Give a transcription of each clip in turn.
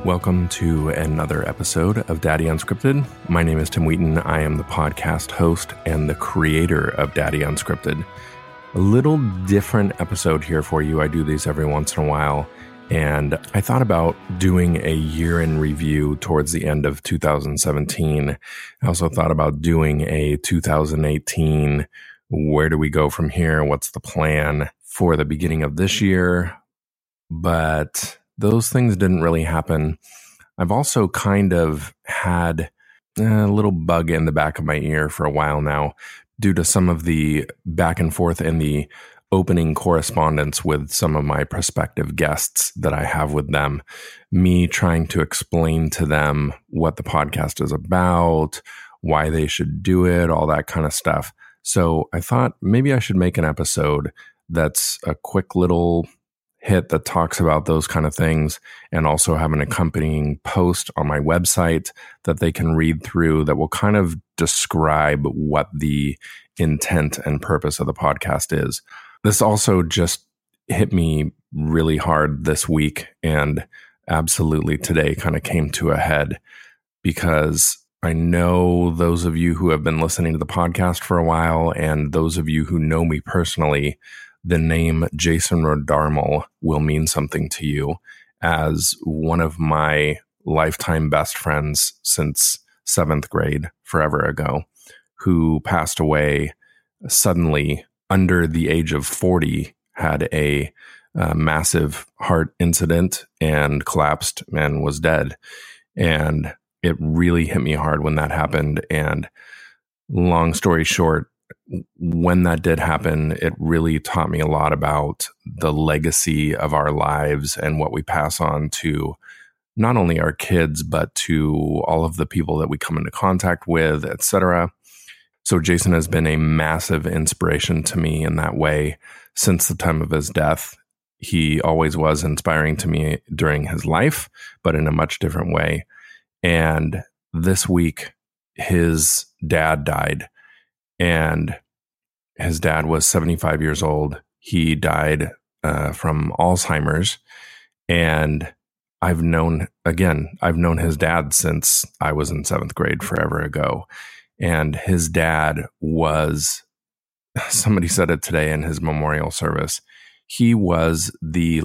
Welcome to another episode of Daddy Unscripted. My name is Tim Wheaton. I am the podcast host and the creator of Daddy Unscripted. A little different episode here for you. I do these every once in a while. And I thought about doing a year in review towards the end of 2017. I also thought about doing a 2018. Where do we go from here? What's the plan for the beginning of this year? But those things didn't really happen. I've also kind of had a little bug in the back of my ear for a while now due to some of the back and forth in the opening correspondence with some of my prospective guests that I have with them. Me trying to explain to them what the podcast is about, why they should do it, all that kind of stuff. So I thought maybe I should make an episode that's a quick little hit that talks about those kind of things, and also have an accompanying post on my website that they can read through that will kind of describe what the intent and purpose of the podcast is. This also just hit me really hard this week, and absolutely today kind of came to a head, because I know those of you who have been listening to the podcast for a while, and those of you who know me personally, the name Jason Rodarmel will mean something to you, as one of my lifetime best friends since 7th grade, forever ago, who passed away suddenly under the age of 40, had a massive heart incident and collapsed and was dead. And it really hit me hard when that happened. And long story short, when that did happen, it really taught me a lot about the legacy of our lives and what we pass on to not only our kids, but to all of the people that we come into contact with, etc. So Jason has been a massive inspiration to me in that way since the time of his death. He always was inspiring to me during his life, but in a much different way. And this week, his dad died. And his dad was 75 years old. He died from Alzheimer's. And I've known his dad since I was in 7th grade, forever ago. And his dad was, somebody said it today in his memorial service, he was the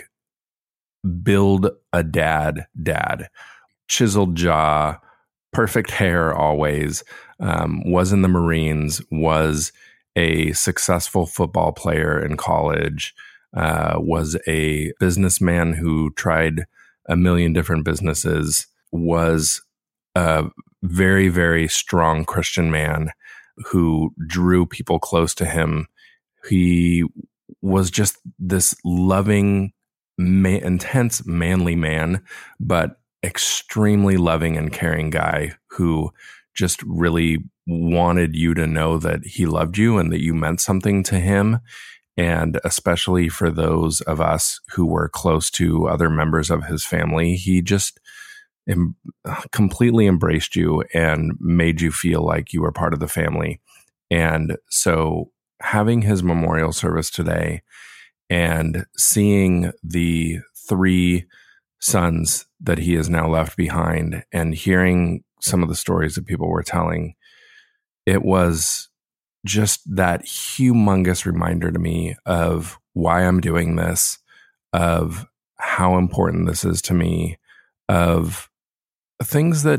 build a dad, chiseled jaw, perfect hair always, was in the Marines, was a successful football player in college, was a businessman who tried a million different businesses, was a very, very strong Christian man who drew people close to him. He was just this loving, intense, manly man, but extremely loving and caring guy who just really wanted you to know that he loved you and that you meant something to him. And especially for those of us who were close to other members of his family, he just completely embraced you and made you feel like you were part of the family. And so having his memorial service today and seeing the 3 sons that he has now left behind and hearing some of the stories that people were telling, it was just that humongous reminder to me of why I'm doing this, of how important this is to me, of things that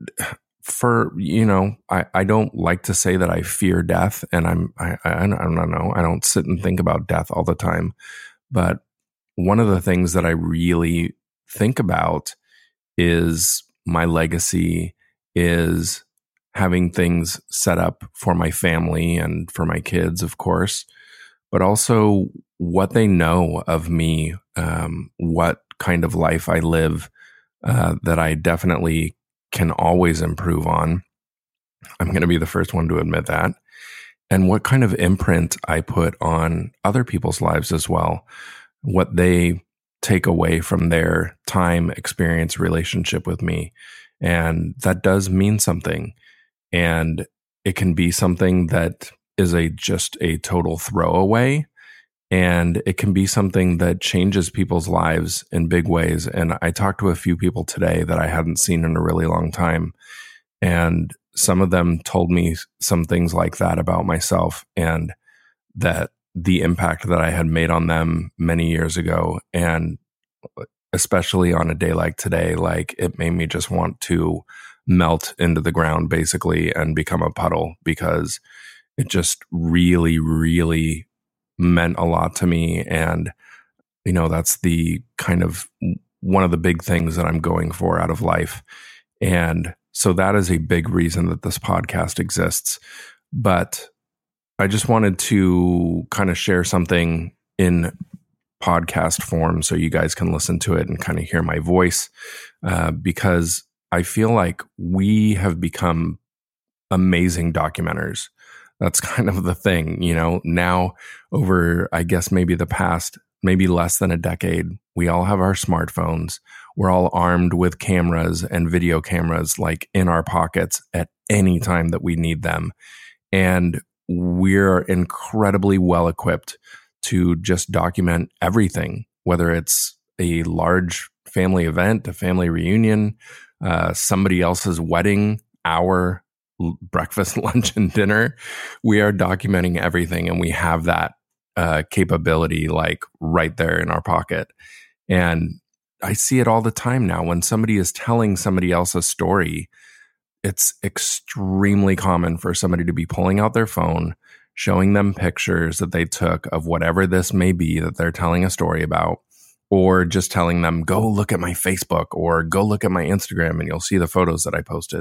I don't like to say that I fear death, and I don't know, I don't sit and think about death all the time, but one of the things that I really think about is my legacy, is having things set up for my family and for my kids, of course, but also what they know of me, what kind of life I live, that I definitely can always improve on. I'm going to be the first one to admit that. And what kind of imprint I put on other people's lives as well, what they take away from their time, experience, relationship with me. And that does mean something. And it can be something that is just a total throwaway. And it can be something that changes people's lives in big ways. And I talked to a few people today that I hadn't seen in a really long time. And some of them told me some things like that about myself, and that the impact that I had made on them many years ago. And especially on a day like today, like it made me just want to melt into the ground basically and become a puddle, because it just really, really meant a lot to me. And, that's the kind of one of the big things that I'm going for out of life. And so that is a big reason that this podcast exists. But I just wanted to kind of share something in podcast form so you guys can listen to it and kind of hear my voice, because I feel like we have become amazing documenters. That's kind of the thing, now over, I guess, maybe the past, maybe less than a decade, we all have our smartphones. We're all armed with cameras and video cameras like in our pockets at any time that we need them. And we're incredibly well equipped to just document everything, whether it's a large family event, a family reunion, somebody else's wedding, our breakfast, lunch, and dinner. We are documenting everything, and we have that capability like right there in our pocket. And I see it all the time now. When somebody is telling somebody else a story, it's extremely common for somebody to be pulling out their phone, showing them pictures that they took of whatever this may be that they're telling a story about, or just telling them, go look at my Facebook or go look at my Instagram and you'll see the photos that I posted.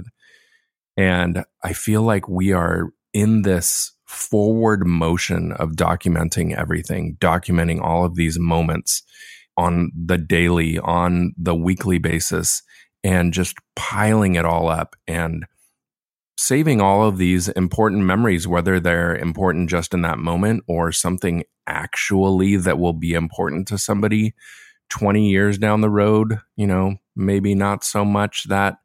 And I feel like we are in this forward motion of documenting everything, documenting all of these moments on the daily, on the weekly basis, and just piling it all up and saving all of these important memories, whether they're important just in that moment or something actually that will be important to somebody 20 years down the road. Maybe not so much that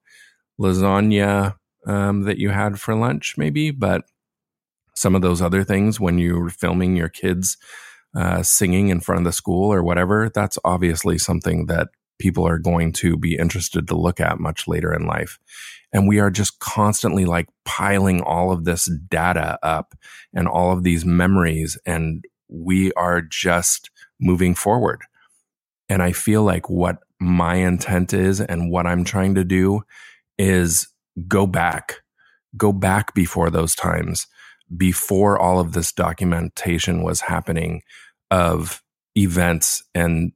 lasagna that you had for lunch, maybe, but some of those other things when you were filming your kids singing in front of the school or whatever, that's obviously something that people are going to be interested to look at much later in life. And we are just constantly like piling all of this data up and all of these memories, and we are just moving forward. And I feel like what my intent is and what I'm trying to do is go back before those times, before all of this documentation was happening of events and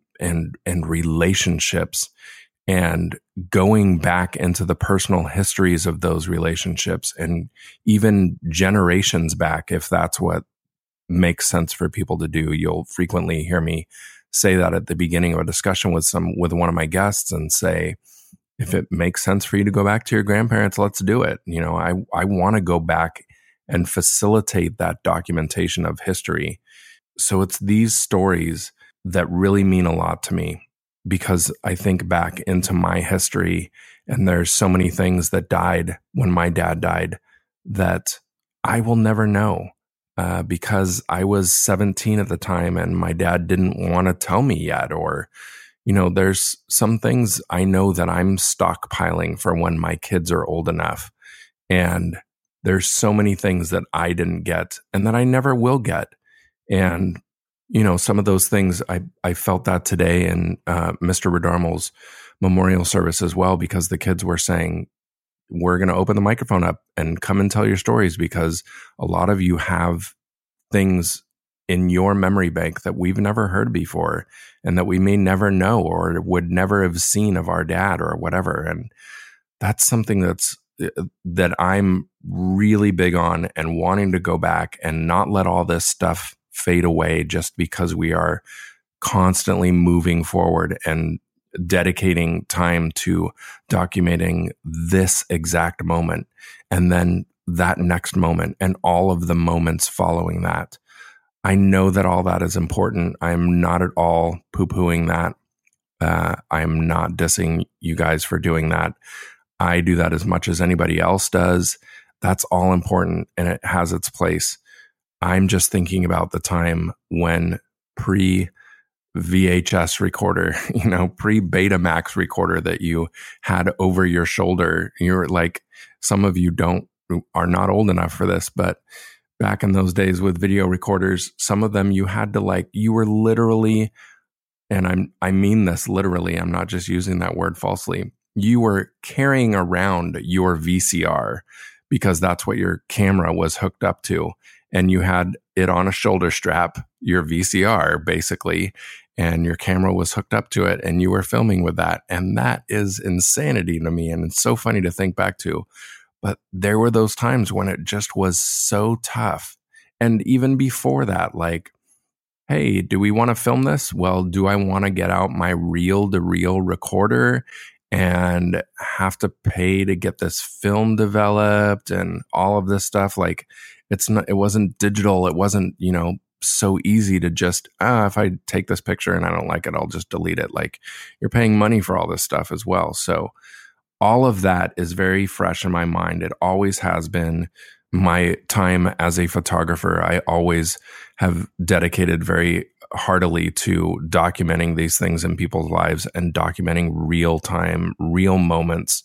relationships, and going back into the personal histories of those relationships and even generations back, if that's what makes sense for people to do. You'll frequently hear me say that at the beginning of a discussion with one of my guests, and say, if it makes sense for you to go back to your grandparents, let's do it. I want to go back and facilitate that documentation of history. So it's these stories that really mean a lot to me, because I think back into my history, and there's so many things that died when my dad died that I will never know, because I was 17 at the time and my dad didn't want to tell me yet. Or, there's some things I know that I'm stockpiling for when my kids are old enough. And there's so many things that I didn't get and that I never will get. And some of those things, I felt that today in Mr. Redarmel's memorial service as well, because the kids were saying, we're going to open the microphone up and come and tell your stories, because a lot of you have things in your memory bank that we've never heard before and that we may never know or would never have seen of our dad or whatever. And that's something that I'm really big on, and wanting to go back and not let all this stuff fade away just because we are constantly moving forward and dedicating time to documenting this exact moment, and then that next moment and all of the moments following that. I know that all that is important. I'm not at all poo-pooing that. I'm not dissing you guys for doing that. I do that as much as anybody else does. That's all important, and it has its place. I'm just thinking about the time when pre VHS recorder, pre Betamax recorder that you had over your shoulder. You're like, some of you are not old enough for this, but back in those days with video recorders, some of them you had to you were literally, and I mean this literally, I'm not just using that word falsely. You were carrying around your VCR because that's what your camera was hooked up to. And you had it on a shoulder strap, your VCR basically, and your camera was hooked up to it and you were filming with that. And that is insanity to me. And it's so funny to think back to. But there were those times when it just was so tough. And even before that, hey, do we want to film this? Well, do I want to get out my reel-to-reel recorder and have to pay to get this film developed and all of this stuff? It wasn't digital. It wasn't, so easy to just, if I take this picture and I don't like it, I'll just delete it. You're paying money for all this stuff as well. So all of that is very fresh in my mind. It always has been. My time as a photographer, I always have dedicated very heartily to documenting these things in people's lives and documenting real time, real moments.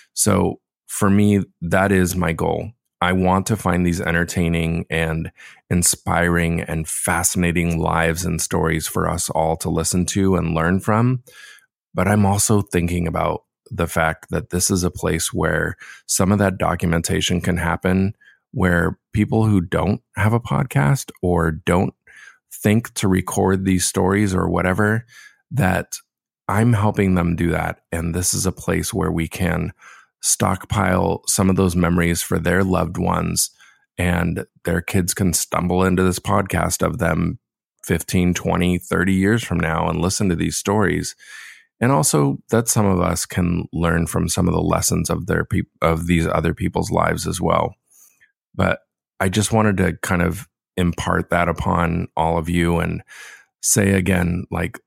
So for me, that is my goal. I want to find these entertaining and inspiring and fascinating lives and stories for us all to listen to and learn from. But I'm also thinking about the fact that this is a place where some of that documentation can happen, where people who don't have a podcast or don't think to record these stories or whatever, that I'm helping them do that. And this is a place where we can stockpile some of those memories for their loved ones, and their kids can stumble into this podcast of them 15, 20, 30 years from now and listen to these stories. And also that some of us can learn from some of the lessons of these other people's lives as well. But I just wanted to kind of impart that upon all of you and say again,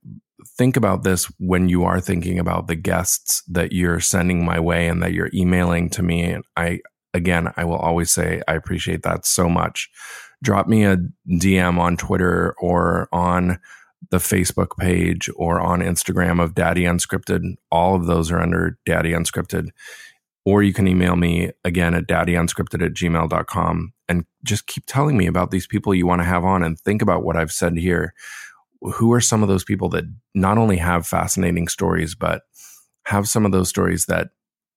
think about this when you are thinking about the guests that you're sending my way and that you're emailing to me. And I will always say I appreciate that so much. Drop me a DM on Twitter or on the Facebook page or on Instagram of Daddy Unscripted. All of those are under Daddy Unscripted. Or you can email me again at daddyunscripted@gmail.com and just keep telling me about these people you want to have on, and think about what I've said here. Who are some of those people that not only have fascinating stories, but have some of those stories that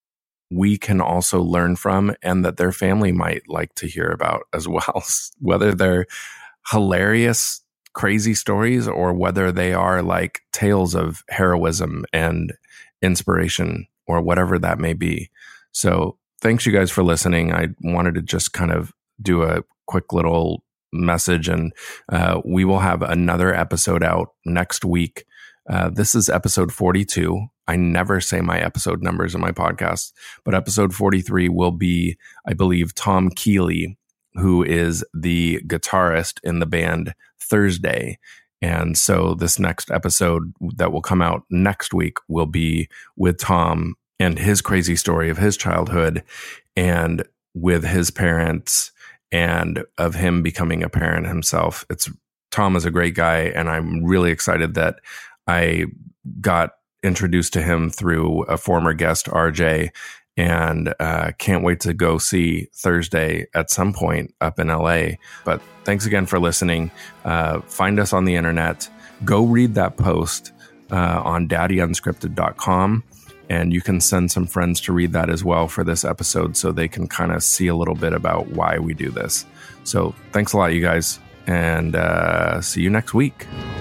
we can also learn from and that their family might like to hear about as well, whether they're hilarious, crazy stories or whether they are tales of heroism and inspiration or whatever that may be. So thanks you guys for listening. I wanted to just kind of do a quick little message, and we will have another episode out next week. This is episode 42. I never say my episode numbers in my podcast, but episode 43 will be, I believe, Tom Keeley, who is the guitarist in the band Thursday. And so this next episode that will come out next week will be with Tom and his crazy story of his childhood and with his parents and of him becoming a parent himself. Tom is a great guy, and I'm really excited that I got introduced to him through a former guest, RJ, and can't wait to go see Thursday at some point up in LA. But thanks again for listening. Find us on the internet. Go read that post on daddyunscripted.com. And you can send some friends to read that as well for this episode so they can kind of see a little bit about why we do this. So thanks a lot, you guys, and see you next week.